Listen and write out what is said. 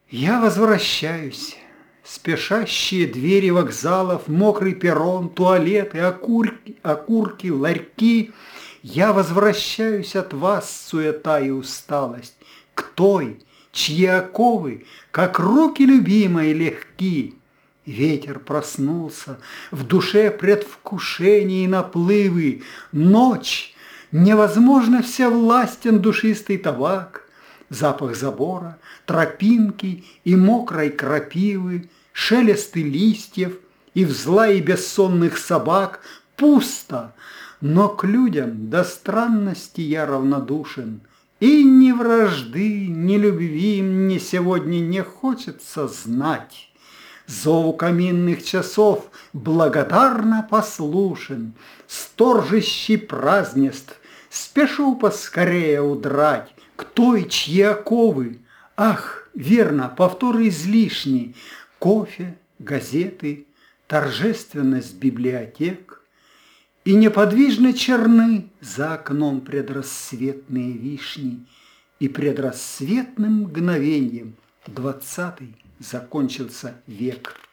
Я возвращаюсь. Спешащие двери вокзалов, мокрый перрон, туалеты, окурки, ларьки. Я возвращаюсь от вас, суета и усталость, к той, чьи оковы, как руки любимой, легки. Ветер проснулся, в душе предвкушение и наплывы. Ночь, невозможно всевластен душистый табак, запах забора, тропинки и мокрой крапивы, шелесты листьев и взлай бессонных собак. Пусто, но к людям до странности я равнодушен. И ни вражды, ни любви мне сегодня не хочется знать. Зову каминных часов благодарно послушен, Сторжищий празднеств спешу поскорее удрать к той, чьи оковы, ах, верно, повторы излишни, кофе, газеты, торжественность библиотек, и неподвижно черны за окном предрассветные вишни, и предрассветным мгновеньем 20-й закончился век.